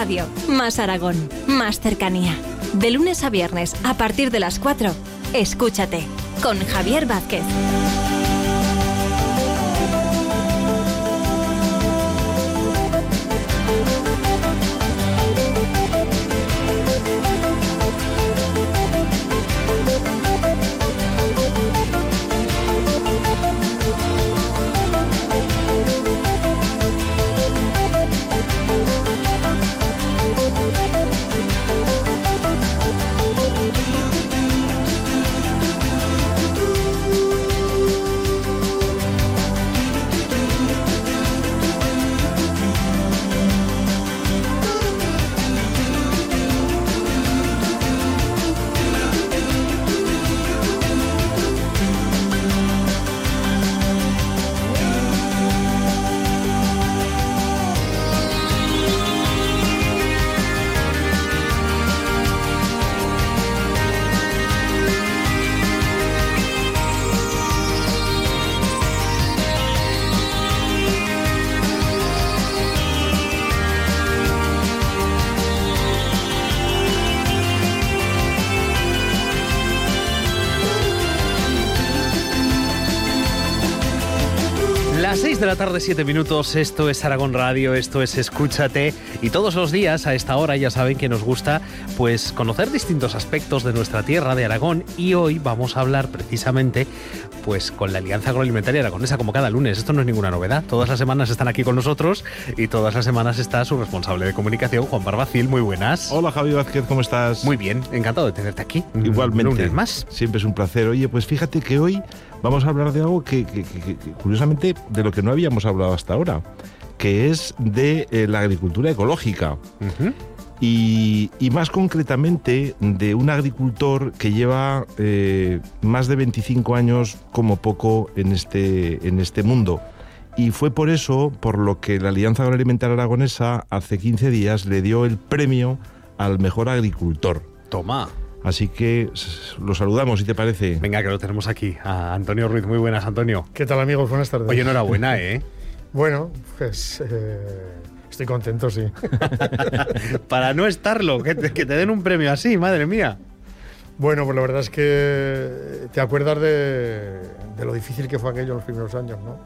Radio, más Aragón, más cercanía. De lunes a viernes, a partir de las 4, escúchate, con Javier Vázquez. Las 6 de la tarde, 7 minutos, esto es Aragón Radio, esto es Escúchate, y todos los días a esta hora ya saben que nos gusta pues conocer distintos aspectos de nuestra tierra, de Aragón, y hoy vamos a hablar precisamente pues con la Alianza Agroalimentaria Aragonesa, como cada lunes. Esto no es ninguna novedad, todas las semanas están aquí con nosotros y todas las semanas está su responsable de comunicación, Juan Barbacil. Muy buenas. Hola Javi Vázquez, ¿cómo estás? Muy bien, encantado de tenerte aquí. Igualmente. Un lunes más. Siempre es un placer. Oye, pues fíjate que hoy vamos a hablar de algo que curiosamente, de lo que no habíamos hablado hasta ahora, que es de la agricultura ecológica. Uh-huh. Y más concretamente de un agricultor que lleva más de 25 años como poco en este mundo. Y fue por eso por lo que la Alianza Agroalimentaria Aragonesa hace 15 días le dio el premio al mejor agricultor. Toma. Así que lo saludamos, si te parece. Venga, que lo tenemos aquí, a Antonio Ruiz. Muy buenas, Antonio. ¿Qué tal, amigos? Buenas tardes. Oye, enhorabuena, ¿eh? Bueno, pues estoy contento, sí. Para no estarlo, que te den un premio así, madre mía. Bueno, pues la verdad es que te acuerdas de lo difícil que fue aquello en los primeros años, ¿no?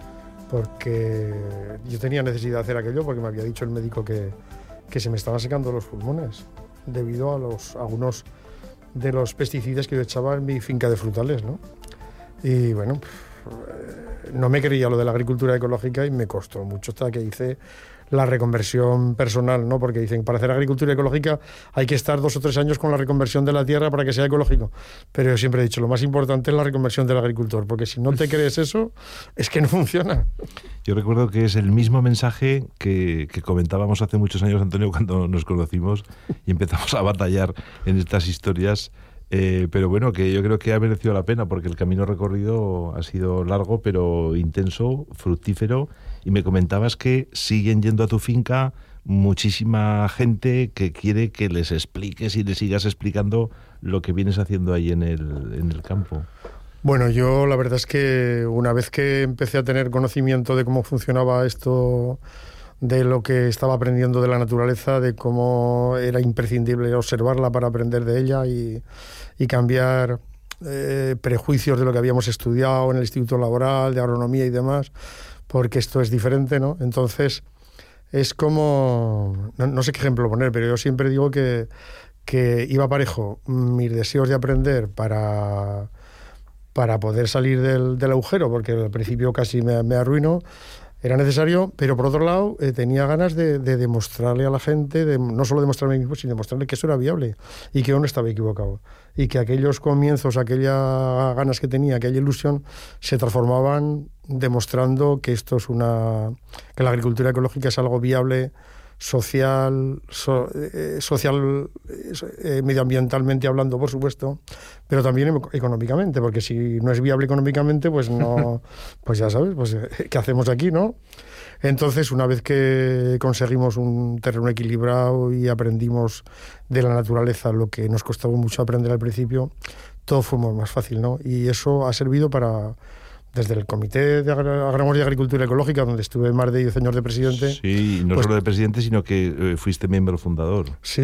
Porque yo tenía necesidad de hacer aquello porque me había dicho el médico que se me estaban secando los pulmones debido a algunos de los pesticidas que yo echaba en mi finca de frutales, ¿no? Y bueno, no me creía lo de la agricultura ecológica y me costó mucho hasta que hice la reconversión personal, ¿no? Porque dicen, para hacer agricultura ecológica hay que estar 2 o 3 años con la reconversión de la tierra para que sea ecológico. Pero yo siempre he dicho, lo más importante es la reconversión del agricultor, porque si no te crees eso, es que no funciona. Yo recuerdo que es el mismo mensaje que comentábamos hace muchos años, Antonio, cuando nos conocimos y empezamos a batallar en estas historias. Pero bueno, que yo creo que ha merecido la pena porque el camino recorrido ha sido largo, pero intenso, fructífero. Y me comentabas que siguen yendo a tu finca muchísima gente que quiere que les expliques y les sigas explicando lo que vienes haciendo ahí en el campo. Bueno, yo la verdad es que una vez que empecé a tener conocimiento de cómo funcionaba esto, de lo que estaba aprendiendo de la naturaleza, de cómo era imprescindible observarla para aprender de ella y cambiar prejuicios de lo que habíamos estudiado en el Instituto Laboral, de agronomía y demás, porque esto es diferente, ¿no? Entonces, es como... No sé qué ejemplo poner, pero yo siempre digo que iba parejo mis deseos de aprender para poder salir del agujero, porque al principio casi me arruino. Era necesario, pero por otro lado tenía ganas de demostrarle a la gente, no solo demostrarme a mí mismo, sino demostrarle que eso era viable y que yo no estaba equivocado. Y que aquellos comienzos, aquellas ganas que tenía, aquella ilusión, se transformaban demostrando que esto es que la agricultura ecológica es algo viable, social, medioambientalmente hablando, por supuesto, pero también económicamente, porque si no es viable económicamente, pues no, pues ya sabes, pues ¿qué hacemos aquí, no? Entonces, una vez que conseguimos un terreno equilibrado y aprendimos de la naturaleza lo que nos costaba mucho aprender al principio, todo fue más fácil, ¿no? Y eso ha servido para desde el Comité de Agramos y Agricultura Ecológica, donde estuve más de 10 años de presidente. Sí, no pues, solo de presidente, sino que fuiste miembro fundador. Sí,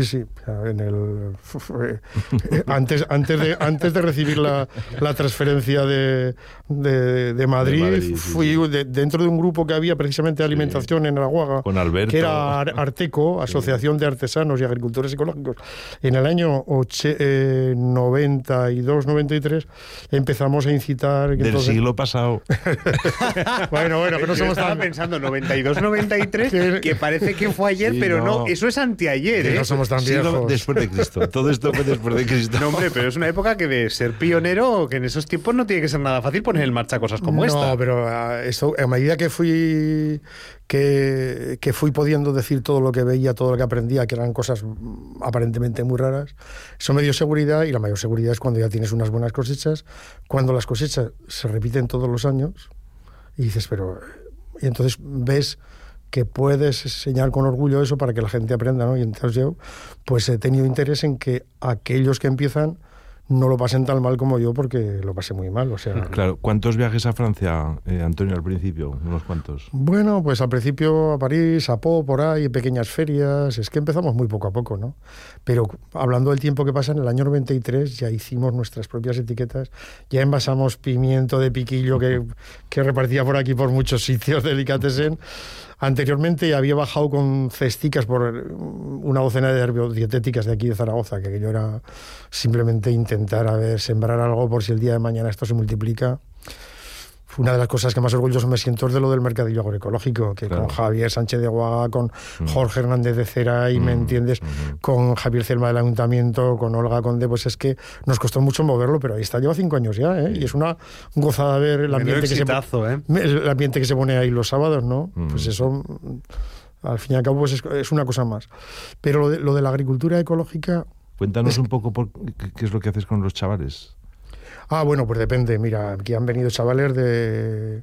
antes de recibir la transferencia de Madrid, fui dentro de un grupo que había precisamente de alimentación en Araguaga, con Alberto, que era Arteco, Asociación de Artesanos y Agricultores Ecológicos. En el año 92-93 empezamos a incitar... Del siglo pasado. bueno, que no somos tan... Estaba pensando 92-93, que parece que fue ayer, sí, pero no, eso es anteayer. Que no somos tan viejos. Después de Cristo. Todo esto fue después de Cristo. No, hombre, pero es una época que de ser pionero, que en esos tiempos no tiene que ser nada fácil poner en marcha cosas como esta. No, pero eso, a medida que fui pudiendo decir todo lo que veía, todo lo que aprendía, que eran cosas aparentemente muy raras, eso me dio seguridad, y la mayor seguridad es cuando ya tienes unas buenas cosechas, cuando las cosechas se repiten todos los años, y dices, y entonces ves que puedes enseñar con orgullo eso para que la gente aprenda, ¿no? Y entonces yo pues he tenido interés en que aquellos que empiezan no lo pasen tan mal como yo, porque lo pasé muy mal. O sea, claro. ¿Cuántos viajes a Francia, Antonio, al principio? ¿Unos cuantos? Bueno, pues al principio a París, a Pau, por ahí, pequeñas ferias. Es que empezamos muy poco a poco, ¿no? Pero hablando del tiempo que pasa, en el año 93 ya hicimos nuestras propias etiquetas, ya envasamos pimiento de piquillo que repartía por aquí por muchos sitios, delicatessen. Anteriormente había bajado con cesticas por una docena de herbodietéticas de aquí de Zaragoza, que aquello era simplemente intentar sembrar algo por si el día de mañana esto se multiplica. Una de las cosas que más orgulloso me siento es de lo del mercadillo agroecológico, que claro, con Javier Sánchez de Guaga, con Jorge Hernández de Cera, y ¿me entiendes? Con Javier Celma del Ayuntamiento, con Olga Conde, pues es que nos costó mucho moverlo, pero ahí está, lleva 5 años ya, ¿eh? Y es una gozada ver el ambiente, el ambiente que se pone ahí los sábados, ¿no? Pues eso, al fin y al cabo, pues es una cosa más. Pero lo de la agricultura ecológica... Cuéntanos un poco qué es lo que haces con los chavales. Bueno, pues depende. Mira, aquí han venido chavales de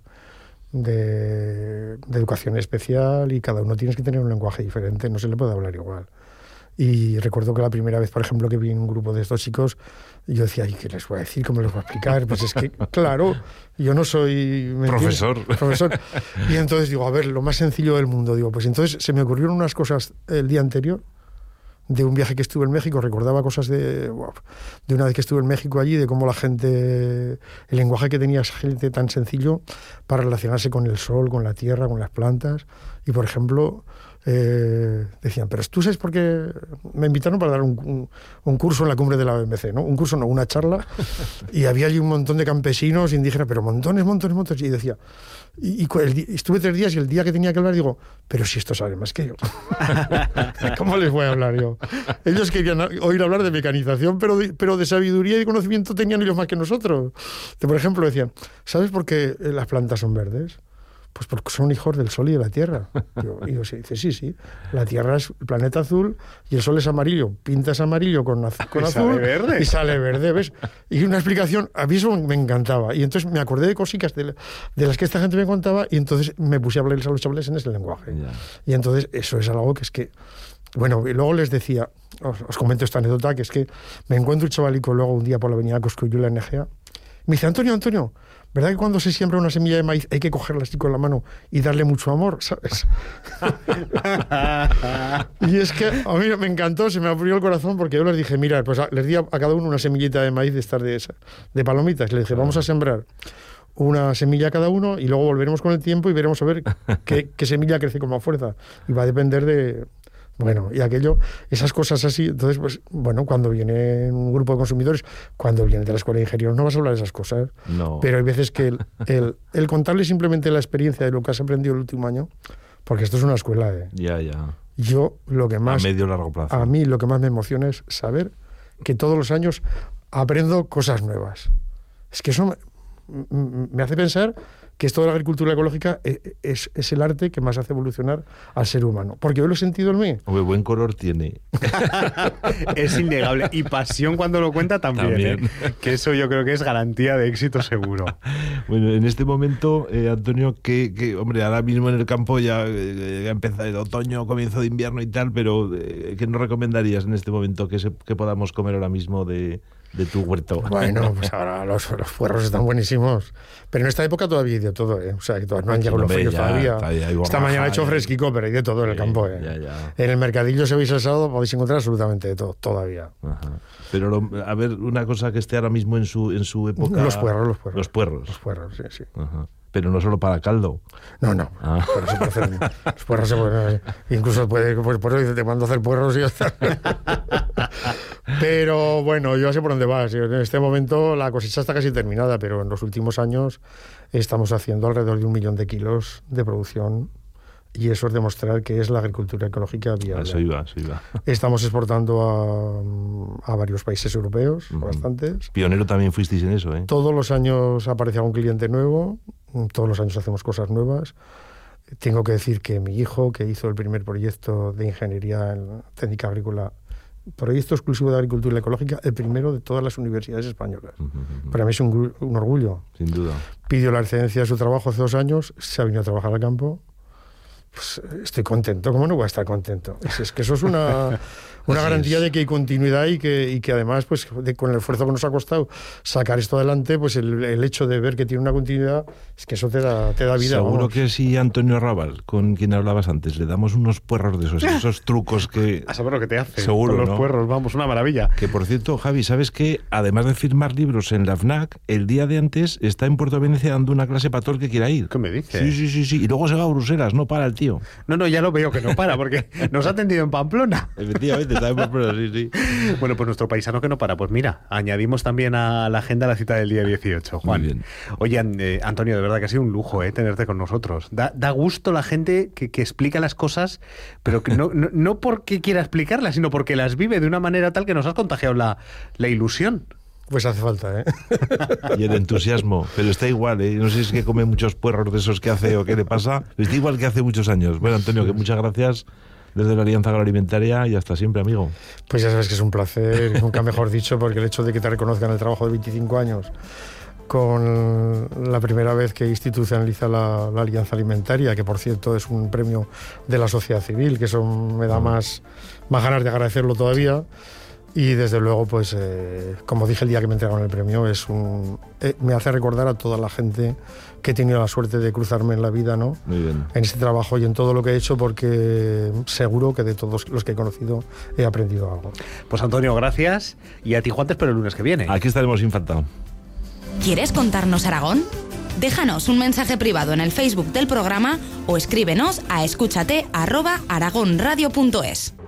educación especial, y cada uno tienes que tener un lenguaje diferente, no se le puede hablar igual. Y recuerdo que la primera vez, por ejemplo, que vi un grupo de estos chicos, yo decía, ¿y qué les voy a decir? ¿Cómo les voy a explicar? Pues es que, claro, yo no soy... Profesor. Y entonces digo, a ver, lo más sencillo del mundo. Digo, pues entonces se me ocurrieron unas cosas el día anterior, de un viaje que estuve en México. Recordaba cosas de una vez que estuve en México allí, de cómo la gente, el lenguaje que tenía esa gente tan sencillo para relacionarse con el sol, con la tierra, con las plantas. Y por ejemplo, decían, pero tú sabes por qué me invitaron para dar un curso en la cumbre de la OMC, ¿no? Un curso, no, una charla, y había allí un montón de campesinos, indígenas, pero montones, y decía, y estuve 3 días, y el día que tenía que hablar digo, pero si estos saben más que yo, ¿cómo les voy a hablar yo? Ellos querían oír hablar de mecanización, pero de sabiduría y de conocimiento tenían ellos más que nosotros. Por ejemplo, decían, ¿sabes por qué las plantas son verdes? Pues porque son hijos del sol y de la tierra. Y yo dice, sí, la tierra es el planeta azul y el sol es amarillo. Pintas amarillo con azul sale verde. Y sale verde, ¿ves? Y una explicación, a mí eso me encantaba. Y entonces me acordé de cositas de las que esta gente me contaba, y entonces me puse a hablarles a los chavales en ese lenguaje. Yeah. Y entonces eso es algo que es que... Bueno, y luego les decía, os comento esta anécdota, que es que me encuentro un chavalico luego un día por la avenida Cosculluela en Egea. Me dice, Antonio, ¿verdad que cuando se siembra una semilla de maíz hay que cogerla así con la mano y darle mucho amor, ¿sabes? Y es que a mí me encantó, se me abrió el corazón, porque yo les dije, mira, pues les di a cada uno una semillita de maíz de estas de palomitas. Le dije, vamos a sembrar una semilla cada uno y luego volveremos con el tiempo y veremos a ver qué semilla crece con más fuerza. Y va a depender de... Bueno, y aquello, esas cosas así. Entonces, pues, bueno, cuando viene un grupo de consumidores, cuando viene de la escuela de ingenieros, no vas a hablar de esas cosas. No. Pero hay veces que el contarle simplemente la experiencia de lo que has aprendido el último año, porque esto es una escuela, Ya. Yo, lo que más... A medio largo plazo. A mí lo que más me emociona es saber que todos los años aprendo cosas nuevas. Es que eso me hace pensar que esto de la agricultura ecológica es el arte que más hace evolucionar al ser humano. Porque yo lo he sentido en mí. Hombre, buen color tiene. Es innegable. Y pasión cuando lo cuenta también. Que eso yo creo que es garantía de éxito seguro. Bueno, en este momento, Antonio, que hombre, ahora mismo en el campo ya empieza el otoño, comienzo de invierno y tal, pero ¿qué nos recomendarías en este momento que podamos comer ahora mismo de tu huerto? Bueno, pues ahora los puerros están buenísimos. Pero en esta época todavía hay de todo, ¿eh? O sea, que no han llegado los fríos todavía. Esta mañana ha hecho fresquico, pero hay de todo en el campo, ¿eh? Ya. En el mercadillo, si habéis asado, podéis encontrar absolutamente de todo, todavía. Ajá. Pero, a ver, una cosa que esté ahora mismo en su época... Los puerros. Los puerros. Los puerros, sí. Ajá. Pero no solo para caldo. No. Ah. Pero se puede hacer, los puerros se pueden... Incluso puede... Pues por eso te mando a hacer puerros y ya está. Pero bueno, yo sé por dónde vas. En este momento la cosecha está casi terminada, pero en los últimos años estamos haciendo alrededor de 1 millón de kilos de producción. Y eso es demostrar que es la agricultura ecológica viable. Eso iba. Estamos exportando a varios países europeos, bastantes. Pionero también fuisteis en eso, ¿eh? Todos los años aparece algún cliente nuevo, todos los años hacemos cosas nuevas. Tengo que decir que mi hijo, que hizo el primer proyecto de ingeniería en técnica agrícola, proyecto exclusivo de agricultura ecológica, el primero de todas las universidades españolas. Para mí es un orgullo. Sin duda. Pidió la excedencia de su trabajo hace 2 años, se ha venido a trabajar al campo. Pues estoy contento. ¿Cómo no voy a estar contento? Es que eso es una garantía de que hay continuidad y que además, pues con el esfuerzo que nos ha costado sacar esto adelante, pues el hecho de ver que tiene una continuidad, es que eso te da vida. Seguro vamos. que si Antonio Rabal, con quien hablabas antes, le damos unos puerros de esos trucos que... A saber lo que te hace. Seguro, con los ¿no? puerros, vamos, una maravilla. Que por cierto, Javi, ¿sabes qué? Además de firmar libros en la FNAC, el día de antes está en Puerto Venecia dando una clase para todo el que quiera ir. ¿Qué me dices? Sí. Y luego se va a Bruselas, no para el tío. No, ya lo veo que no para, porque nos ha atendido en Pamplona. Efectivamente, está en Pamplona, sí. Bueno, pues nuestro paisano que no para. Pues mira, añadimos también a la agenda la cita del día 18, Juan. Muy bien. Oye, Antonio, de verdad que ha sido un lujo tenerte con nosotros. Da gusto la gente que explica las cosas, pero que no porque quiera explicarlas, sino porque las vive de una manera tal que nos has contagiado la ilusión. Pues hace falta, ¿eh? Y el entusiasmo, pero está igual, ¿eh? No sé si es que come muchos puerros de esos que hace o qué le pasa, pero está igual que hace muchos años. Bueno, Antonio, que muchas gracias desde la Alianza Agroalimentaria y hasta siempre, amigo. Pues ya sabes que es un placer, nunca mejor dicho, porque el hecho de que te reconozcan el trabajo de 25 años con la primera vez que institucionaliza la Alianza Alimentaria, que por cierto es un premio de la sociedad civil, que eso me da más ganas de agradecerlo todavía. Y desde luego, pues, como dije el día que me entregaron el premio, me hace recordar a toda la gente que he tenido la suerte de cruzarme en la vida, ¿no? Muy bien. En este trabajo y en todo lo que he hecho, porque seguro que de todos los que he conocido he aprendido algo. Pues Antonio, gracias. Y a ti, Juan, te espero el lunes que viene. Aquí estaremos sin falta. ¿Quieres contarnos Aragón? Déjanos un mensaje privado en el Facebook del programa o escríbenos a escúchate@aragonradio.es.